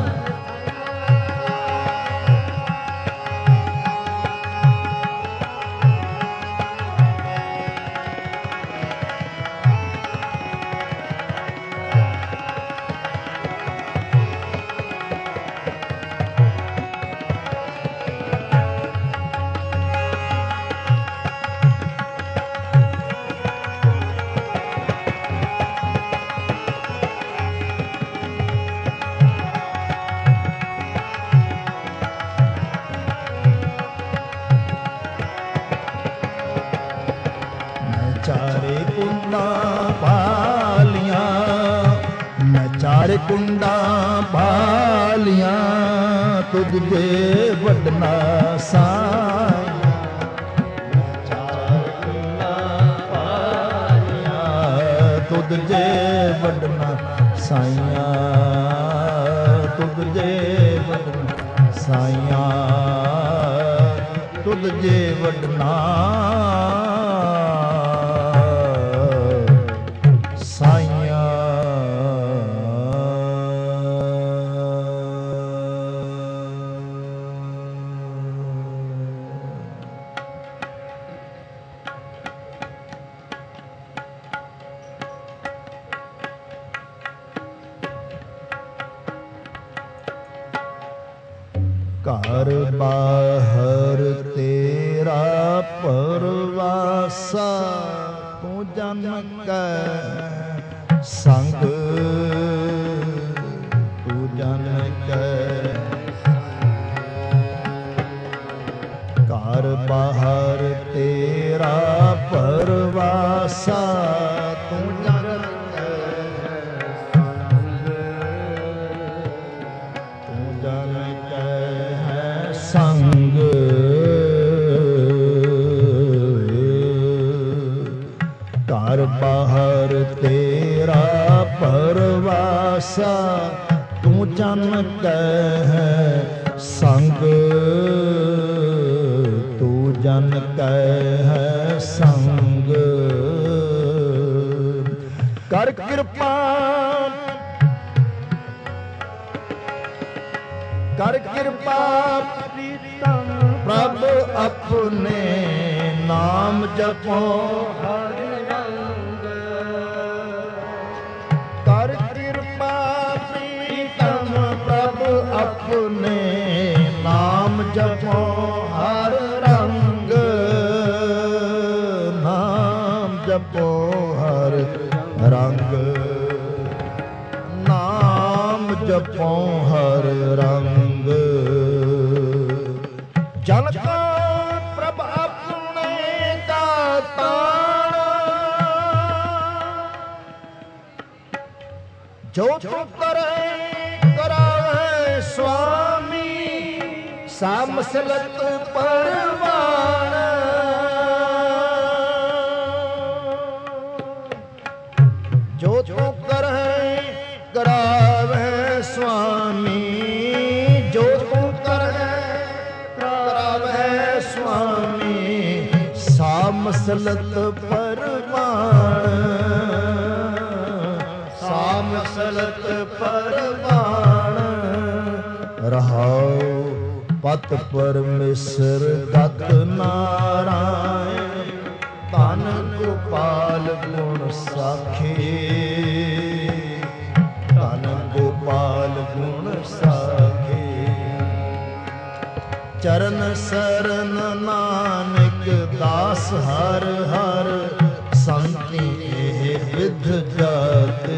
ਚਾਰੇ ਕੁੰਡਾਂ ਭਾਲੀਆਂ, ਮੈਂ ਚਾਰੇ ਕੁੰਡਾਂ ਭਾਲੀਆਂ। ਤੁਧ ਜੇ ਵਡ ਨਾ ਸਾਈਆਂ। ਚਾਰੇ ਕੁੰਡਾਂ ਭਾਲੀਆਂ, ਤੁਧ ਜੇ ਵਡ ਨਾ ਸਾਈਆਂ। ਤੁਧ ਜੇ ਵਡ ਨਾ ਸਾਈਆਂ। ਤੁਧ ਜੇ ਵਡ ਨਾ ਘਰ ਬਾਹਰ ਤੇਰਾ ਪਰਵਾਸਾ, ਤੂੰ ਜਨ ਕੈ ਸੰਗ, ਤੂੰ ਜਨ ਕੈ ਘਰ ਬਾਹਰ ਤੇਰਾ ਪਰਵਾਸਾ, ਤੂੰ ਜਨ ਕੈ ਤੂੰ ਜਨ ਕੈ ਹੈ ਸੰਗ। ਘਰ ਬਾਹਰ ਤੇਰਾ ਪਰਵਾਸਾ, ਤੂੰ ਜਨ ਕੈ ਹੈ ਸੰਗ, ਤੂੰ ਜਨ ਕੈ ਹੈ ਸੰਗ। ਕਰ ਕਿਰਪਾ ਕਰ ਕਿਰਪਾ ਪ੍ਰੀਤਮ ਪ੍ਰਭ ਆਪਣੇ, ਨਾਮ ਜਪੋ ਹਰ ਰੰਗ। ਕਰ ਕਿਰਪਾ ਪ੍ਰੀਤਮ ਪ੍ਰਭ ਆਪਣੇ, ਨਾਮ ਜਪੋ ਹਰ ਰੰਗ, ਨਾਮ ਜਪੋ ਹਰ ਰੰਗ, ਨਾਮ ਜਪੋ ਹਰ ਰੰਗ। ਜਨ ਕਾ ਪ੍ਰਭ ਆਪਣੇ ਕਾ ਤਾਣ, ਜੋ ਤੂੰ ਕਰੇ ਕਰਾਵੇ ਸੁਆਮੀ, ਸਾ ਮਸਲਤ ਪਰਵਾਨ। ਜੋ ਤੂੰ ਕਰੇ ਕਰਾਵੇ ਸੁਆਮੀ, ਜੋ ਤੂੰ ਕਰੇ ਕਰਾਵੇ ਸੁਆਮੀ, ਸਾ ਮਸਲਤ ਪਰਵਾਨ, ਸਾ ਮਸਲਤ ਪਰਵਾਨ। ਰਹਾਉ ਪਤ ਪਰਮੇਸ਼ਰ ਗਤ ਨਾਰਾਇਣ, ਧਨ ਗੋਪਾਲ ਗੁਣ ਸਾਖੀ, ਧਨ ਗੋਪਾਲ ਗੁਣ ਸਾਖੀ। ਚਰਨ ਸਰਨ ਨਾਨਕ ਦਾਸ ਹਰ ਹਰ, ਸੰਤੀ ਇਹ ਵਿਧ ਜਾਤੇ।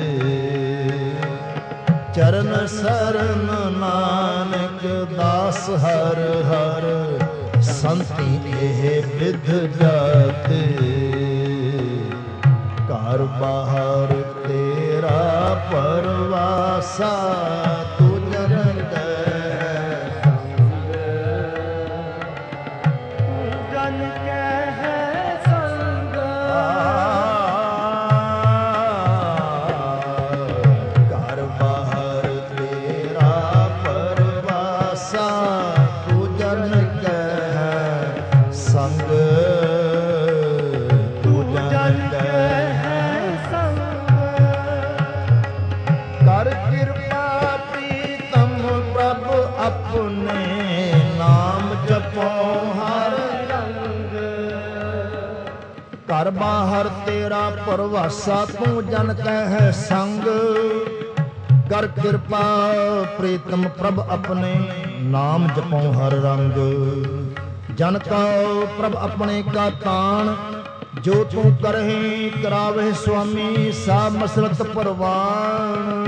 ਚਰਨ ਸਰਨ ਨਾਨਕ ਦਾਸ ਹਰ ਹਰ, ਸੰਤੀ ਇਹ ਵਿਧ ਜਾਤੇ। ਘਰ ਬਾਹਰ ਤੇਰਾ ਪਰਵਾਸਾ, ਤੂੰ ਜਨ ਕੈ ਜਨ ਕੈ ਹੈ ਸੰਗ। ਘਰ ਬਾਹਰ ਤੇਰਾ ਪਰਵਾਸਾ, ਤੂੰ ਜਨ ਕੈ ਹੈ ਸੰਗ, ਤੂੰ ਜਨ ਕੈ ਹੈ ਸੰਗ। ਕਰ ਕਿਰਪਾ ਪ੍ਰੀਤਮ ਪ੍ਰਭ ਆਪਣੇ, ਨਾਮ ਜਪੋ ਹਰ ਰੰਗ। ਘਰ ਬਾਹਰ ਤੇਰਾ ਪਰਵਾਸਾ, ਤੂੰ ਜਨ ਕੈ ਹੈ ਸੰਗ। ਕਰ ਕਿਰਪਾ ਪ੍ਰੀਤਮ ਪ੍ਰਭ ਆਪਣੇ, ਨਾਮ ਜਪੋ ਹਰ ਰੰਗ। ਜਨ ਕਉ ਪ੍ਰਭ ਆਪਣੇ ਕਾ ਤਾਣ, ਜੋ ਤੂੰ ਕਰਹਿ ਕਰਾਵੇ ਸੁਆਮੀ, ਸਾ ਮਸਰਤ ਪਰਵਾਨ।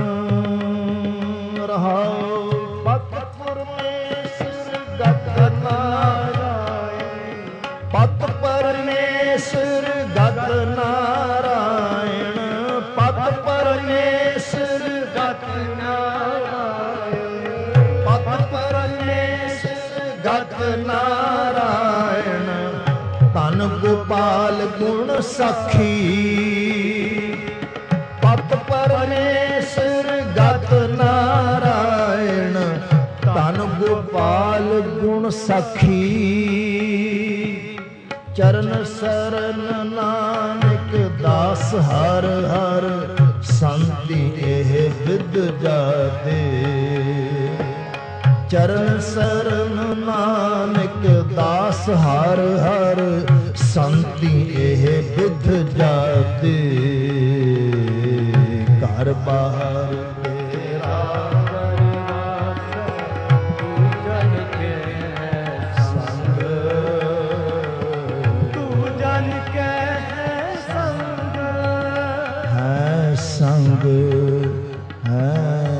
ਰਹਾਉ ਪਤ ਪਰਮੇਸ਼ਰ ਗਤ ਨਾਰਾਇਣ, ਪਤ ਪਰਮੇਸ਼ਰ ਗਤ ਨਾਰਾਇਣ, ਪਤ ਪਰਮੇਸ਼ਰ ਗਤ ਨਾਰਾਇਣ, ਪਤ ਪਰਮੇਸ਼ਰ ਗਤ ਨਾਰਾਇਣ। ਧਨ ਗੋਪਾਲ ਗੁਣ ਸਾਖੀ, ਪਤ ਪਰਮੇਸ਼ਰ ਗਤ ਨਾਰਾਇਣ। ਧਨ ਗੋਪਾਲ ਗੁਣ ਸਾਖੀ, ਚਰਨ ਸਰਨ ਨਾਨਕ ਦਾਸ ਹਰ ਹਰ, ਸੰਤੀ ਇਹ ਵਿਦ ਜਾਤੇ। ਚਰਨ ਸਰਨ ਨਾਨਕ ਦਾਸ ਹਰ ਹਰ, ਸੰਤੀ ਇਹ ਵਿਦ ਜਾਤੇ। ਘਰ ਬਾਹਰ ਤੇਰਾ ਜਨ ਕੈ ਸੰਗ ਹੈ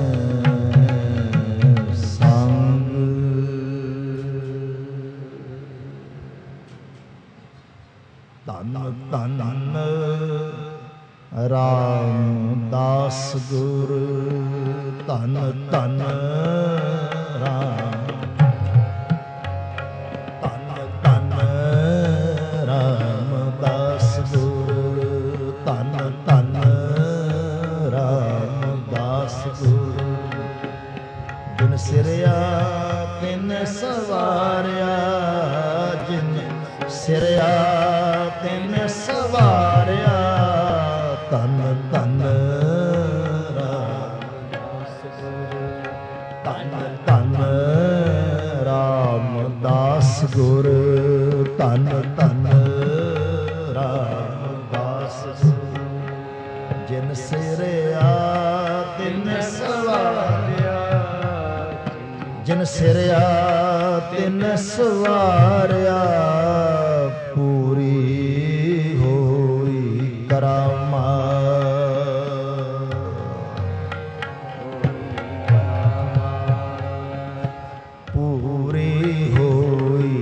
ਸੰਗ। ਧੰਨ ਧੰਨ ਰਾਮਦਾਸ ਗੁਰ, ਧੰਨ ਧੰਨ ਰਾਮ, ਧੰਨ ਧੰਨ ਰਾਮਦਾਸ ਗੁਰ, ਧੰਨ ਧੰਨ ਰਾਮਦਾਸ ਗੁਰ। ਜਿਨ ਸਿਰਿਆ ਤਿਨ ਸਵਾਰਿਆ, ਜਿਨ ਸਿਰਿਆ ਤਿਨ ਸਵਾਰਿਆ, ਧੰਨ ਧੰਨ ਰਾਮਦਾਸ ਗੁਰ, ਧੰਨ ਧੰਨ ਰਾਮਦਾਸ ਗੁਰ, ਧੰਨ ਧੰਨ ਰਾਮਦਾਸ ਗੁਰ। ਜਿਨ ਸਿਰਿਆ ਤਿਨ ਸਵਾਰਿਆ, ਜਿਨ ਸਿਰਿਆ ਤਿਨ ਸਵਾਰਿਆ, ਪੂਰੀ ਹੋਈ ਕਰਾਮਾਤ, ਪੂਰੀ ਹੋਈ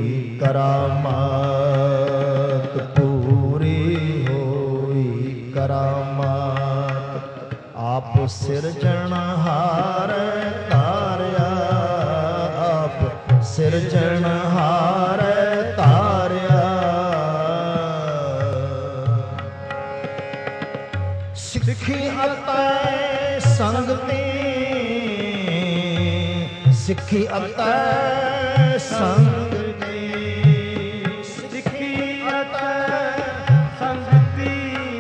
ਕਰਾਮਾਤ, ਪੂਰੀ ਹੋਈ ਕਰਾਮਾਤ। ਆਪ ਸਿਰਜਣਹਾਰ ਤਾਰਿਆ, ਆਪ ਸਿਰਜਣਹਾਰ ਤਾਰਿਆ, ਸਿੱਖੀ ਅਤੈ ਸੰਗਤੀ, ਸਿੱਖੀ ਅਤੈ ਸੰਗਤੀ, ਸਿੱਖੀ ਅਤੈ ਸੰਗਤੀ,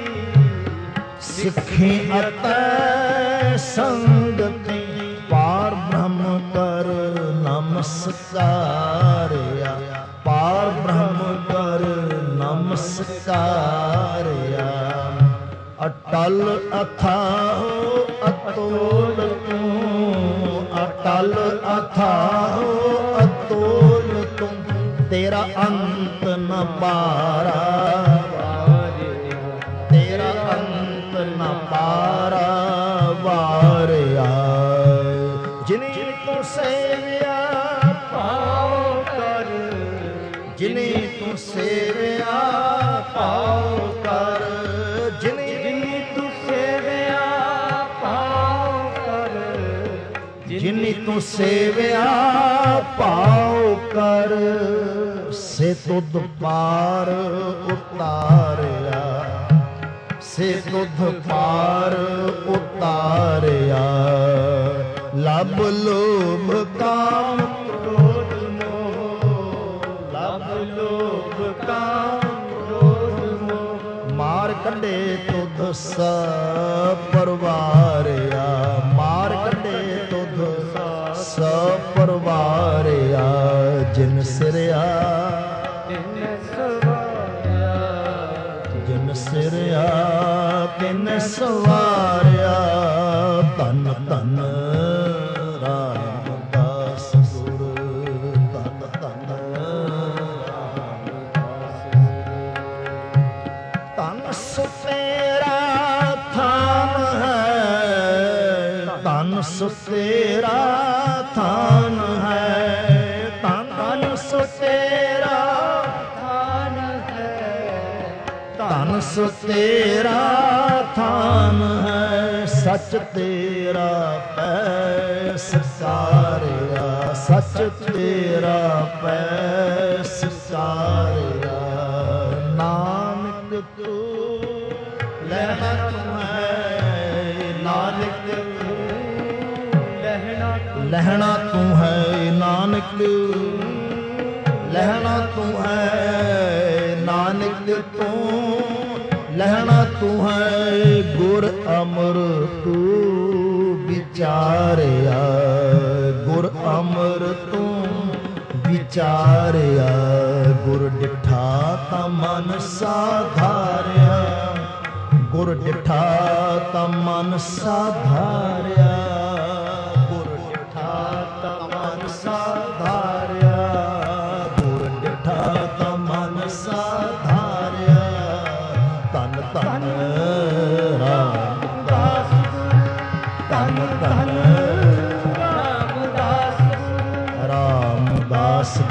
ਸਿੱਖੀ ਅਤੈ ਸੰਗਤੀ। ਪਾਰ ਬ੍ਰਹਮ ਕਰ ਨਮਸਕਾਰਿਆ, ਪਾਰ ਬ੍ਰਹਮ ਕਰ ਨਮਸਕਾਰਿਆ। ਅਟਲ ਅਥਾਹੁ ਅਤੋਲ ਤੂੰ, ਅਟਲ ਅਥਾਹੁ ਅਤੋਲ ਤੂੰ, ਤੇਰਾ ਅੰਤ ਨ ਪਾਰਾ, ਤੇਰਾ ਅੰਤ ਨ ਪਾਰਾ ਵਾਰਿਆ। ਜਿਨੇ ਤੂੰ ਸੇਵਿਆ ਪਾਉ ਕਰ, ਜਿਨੇ ਤੂੰ ਸੇਵਿਆ ਪਾਉ ਕਰ, ਜਿਨੇ ਤੂੰ ਸੇਵਿਆ ਪਾਉ ਕਰ, ਜਿਨੀ ਤੂੰ ਸੇਵਿਆ ਪਾਉ ਕਰ। ਸੇ ਤੁਧ ਪਾਰ ਉਤਾਰਿਆ, ਸੇ ਤੁਧ ਪਾਰ ਉਤਾਰਿਆ। ਲਬ ਲੋਭ ਕਾਮ ਕ੍ਰੋਧ ਮੋਹ, ਲਬ ਲੋਭ ਕਾਮ ਕ੍ਰੋਧ ਮੋਹ, ਮਾਰ ਕੱਢੇ ਤੁਧ ਸਭ ਪਰਵਾਰਿਆ, ਮਾਰ ਕੱਢੇ ਤੁਧ ਸਭ ਪਰਵਾਰਿਆ। ਜਿਨ ਸਿਰਿਆ ਤਿਨ ਸਵਾਰਿਆ, ਜਿਨ ਸਿਰਿਆ ਤਿਨ ਸਵਾਰਿਆ, ਧੰਨ ਧੰਨ ਰਾਮਦਾਸ ਗੁਰ, ਧੰਨ ਧੰਨ ਰਾਮਦਾਸ ਗੁਰ। ਧੰਨ ਸੋ ਤੇਰਾ ਥਾਨ ਹੈ, ਧੰਨ ਸੋ ਤੇਰਾ ਥਾਨ ਹੈ, ਧੰਨ ਸੋ ਤੇਰਾ ਥਾਨ ਹੈ, ਧੰਨ ਸੋ ਤੇਰਾ ਥਾਨ ਹੈ। ਸੱਚ ਤੇਰਾ ਪੈਸ ਸਾਰਿਆ, ਸੱਚ ਤੇਰਾ ਪੈਸ ਸਾਰਿਆ। ਨਾਨਕ ਤੂੰ ਲੈਣਾ ਤੂੰ ਹੈ, ਨਾਨਕ ਲਹਿਣਾ ਤੂੰ, ਲਹਿਣਾ ਤੂੰ ਹੈ, ਨਾਨਕ ਲਹਿਣਾ ਤੂੰ ਹੈ, ਨਾਨਕ ਤੂੰ ਲਹਿਣਾ ਤੂੰ ਹੈ। ਗੁਰ ਅਮਰ ਤੂੰ ਵਿਚਾਰਿਆ, ਗੁਰ ਅਮਰ ਤੂੰ ਵਿਚਾਰਿਆ। ਗੁਰ ਡਿਠਾ ਤਾਂ ਮਨ ਸਾਧਾਰਿਆ, ਗੁਰ ਡਿਠਾ ਤਾਂ ਮਨ ਸਾਧਾਰਿਆ, ਗੁਰ ਡਿਠਾ ਤਾਂ ਮਨ ਸਾਧਾਰਿਆ, ਗੁਰ ਡਿਠਾ ਤਾਂ ਮਨ ਸਾਧਾਰਿਆ। ਧੰਨ ਧੰਨ ਰਾਮਦਾਸ ਗੁਰ,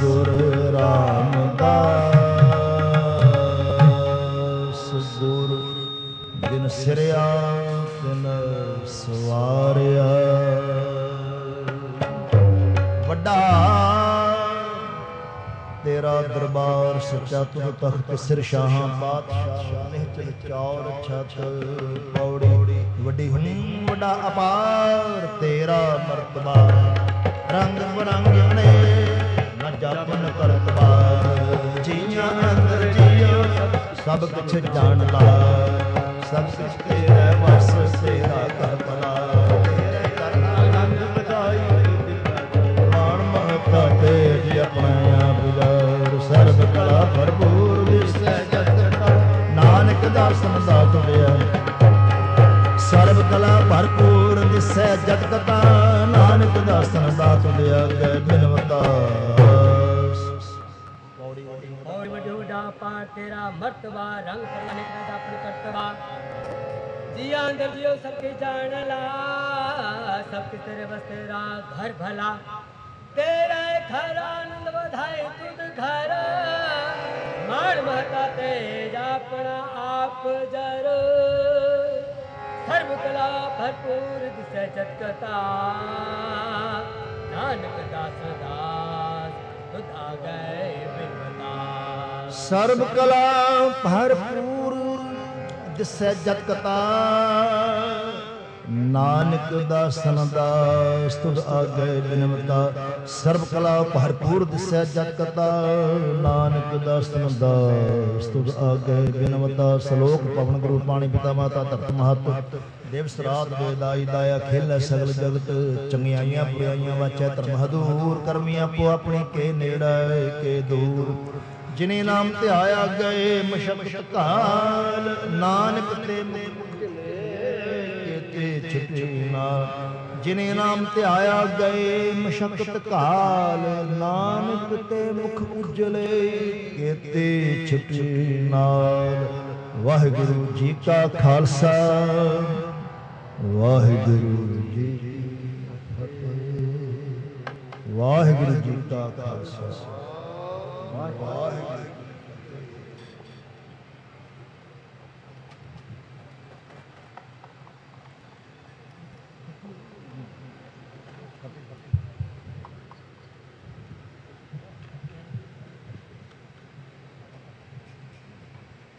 ਗੁਰ ਰਾਮਦਾਸ। ਗੁਰ ਜਿਨ ਸਿਰਿਆ ਤਿਨ ਸਵਾਰਿਆ। ਵੱਡਾ ਤੇਰਾ ਦਰਬਾਰ ਸੱਚਾ ਤੁਧ ਤਖਤ ਸਿਰ ਸ਼ਾਹਾਂ ਬਾਦਸ਼ਾਹ ਨਿਹਚਲ ਚੌਰ ਛਤ ਪੌੜੀ। ਵੱਡੀ ਹੂੰ ਵੱਡਾ ਅਪਾਰ ਤੇਰਾ ਮਰਤਬਾ। ਰੰਗ ਬਰੰਗ ਨੇ ਨਾ ਜਾਪਨ ਕਰਤਬਾ। ਜੀਆਂ ਅੰਦਰ ਜੀਓ ਸਭ ਕੁਛ ਜਾਣ ਲਾ। ਸਭ ਕੁਛ ਤੇਰਾ ਵਸ ਤੇਰਾ ਘਰ ਭਲਾ। ਤੇਰੇ ਘਰ ਆਨੰਦ ਵਧਾਈ ਮਾਣ ਮਹਤਾ ਤੇਜ ਆਪਣੇ ਆਪ ਜਾਰ। ਸਰਬ ਕਲਾ ਭਰਪੂਰ ਦਿਸੈ ਜਗਤ ਨਾਨਕ ਦਰਸ਼ਨ ਦਾ ਤੁਰਿਆ। ਸਰਬ ਕਲਾ ਭਰਪੂਰ ਦਿਸੈ ਜਗਤ ਨਾਨਕ ਦਰਸ਼ਨ ਦਾ ਤੁਰਿਆ। ਗੈ ਬਿਨਵਤਾ ਪੌੜੀ ਵੱਡੀ ਵੱਡਾ ਪਾਰ ਤੇਰਾ ਮਰਤਬਾ। ਰੰਗ ਪਰਮਨਿਕ ਦਾ ਆਪਣ ਕਰਤਬਾ। ਜੀਆਂ ਅੰਦਰ ਜਿਉ ਸਭ ਕੇ ਜਾਣ ਲਾ। ਸਭ ਕੇ ਤੇਰੇ ਬਸ ਤੇਰਾ ਘਰ ਭਲਾ। तेरा घर आनंद बधाई तुद घर। माण महता तेज अपना आप जर। सर्व कला भरपूर दिसै जगता। नानक दास दास तुद आ गए बिनवता। ਸਰਬ ਕਲਾ ਭਰਪੂਰ ਦਿਸੈ ਜਗਤਾ। ਨਾਨਕ ਦਾਸਨ ਦਾਸ ਤੁਧ ਆਗੇ ਬਿਨਵਤਾ। ਸਰਬ ਕਲਾ ਭਰਪੂਰ ਦਿਸੈ ਜਗਤਾ। ਨਾਨਕ ਦਾਸਨ ਦਾਸ ਤੁਧ ਆਗੇ ਬਿਨਵਤਾ। ਸ਼ਲੋਕ ਪਵਨ ਗੁਰੂ ਪਾਣੀ ਪਿਤਾ ਮਾਤਾ ਧਰਤ ਮਹਤ। ਦੇਵ ਸਰਾਤ ਵੇਦਾਈ ਦਾਇਆ ਖੇਲੈ ਸਗਲ ਜਗਤ। ਚੰਗਿਆਈਆਂ ਬੁਰਾਈਆਂ ਵਾਚੈ ਧਰਮ ਹਦੂਰ। ਕਰਮੀ ਆਪੋ ਆਪਣੀ ਕੇ ਨੇੜੇ ਕੇ ਦੂਰ। ਜਿਨੇ ਨਾਮ ਧਿਆਇਆ ਗਏ ਮਸ਼ਕਤ ਕਾਲ। ਨਾਨਕ ਤੇ ਛਿਟੇ ਨਾਲ। ਜਿਨੇ ਨਾਮ ਧਿਆਇਆ ਗਏ ਮਸ਼ਕਤ ਕਾਲ। ਨਾਨਕ ਤੇ ਮੁਖ ਉਜਲੇ ਕੇਤੇ ਛਿਟੇ ਨਾਲ। ਵਾਹਿਗੁਰੂ ਜੀ ਕਾ ਖਾਲਸਾ ਵਾਹਿਗੁਰੂ ਜੀ ਕੀ ਫਤਿਹ। ਵਾਹਿਗੁਰੂ ਜੀ ਕਾ ਖਾਲਸਾ ਵਾਹਿਗੁਰੂ।